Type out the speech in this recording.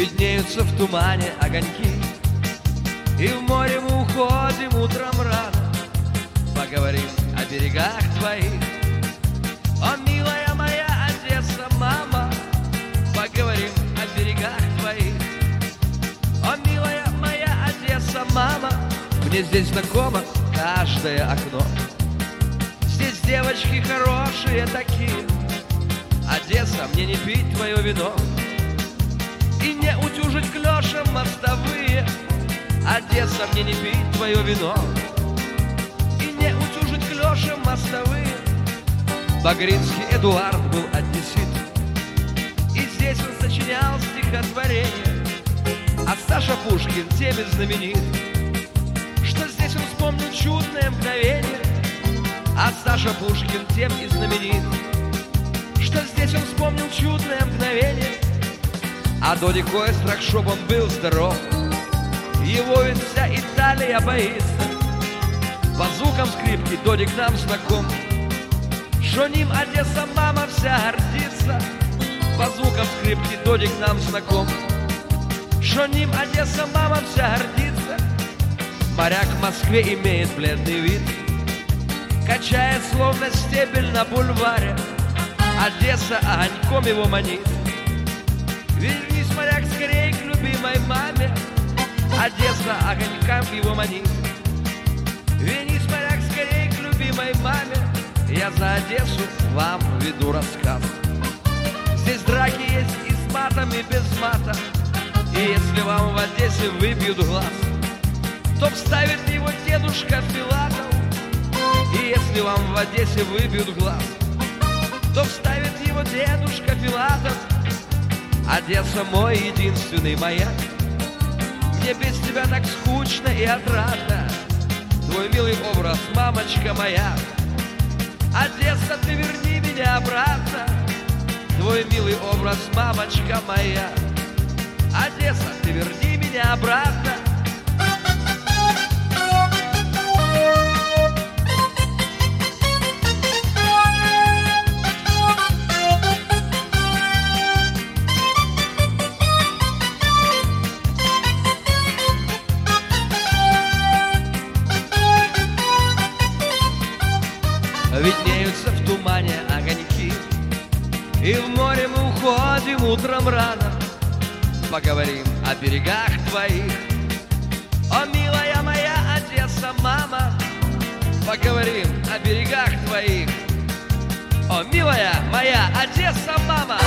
Виднеются в тумане огоньки, и в море мы уходим утром рано. Поговорим о берегах твоих. О, милая моя Одесса, мама, поговорим о берегах твоих. О, милая моя Одесса, мама, мне здесь знакомо каждое окно. Здесь девочки хорошие такие. Одесса, мне не пить твое вино и не утюжить клешем мостовые. Одесса, мне не пить твое вино и не утюжить клешем мостовые. Багринский Эдуард был одессит, и здесь он сочинял стихотворение. А Саша Пушкин тем и знаменит, что здесь он вспомнил чудное мгновение. А Саша Пушкин тем и знаменит, что здесь он вспомнил чудное мгновение. А до Дикойстрах, чтоб он был здоров, его ведь вся Италия боится. По звукам скрипки Додик нам знаком, что ним Одесса, мама, вся гордится. По звукам скрипки Додик нам знаком, что ним Одесса, мама, вся гордится. Моряк в Москве имеет бледный вид, качает словно стебель на бульваре. Одесса огоньком его манит. Вернись, моряк, скорей к любимой маме. Одесса огонькам его манит. Вернись, моряк, скорей к любимой маме. Я за Одессу вам веду рассказ. Здесь драки есть и с матом, и без мата. И если вам в Одессе выбьют глаз, то вставит его дедушка Филатов. И если вам в Одессе выбьют глаз, то вставит его дедушка Филатов. Одесса мой единственный маяк, мне без тебя так скучно и отрадно. Твой милый образ, мамочка моя. Одесса, ты верни меня обратно. Твой милый образ, мамочка моя. Одесса, ты верни меня обратно. Виднеются в тумане огоньки, и в море мы уходим утром рано. Поговорим о берегах твоих. О, милая моя Одесса, мама, поговорим о берегах твоих. О, милая моя Одесса, мама.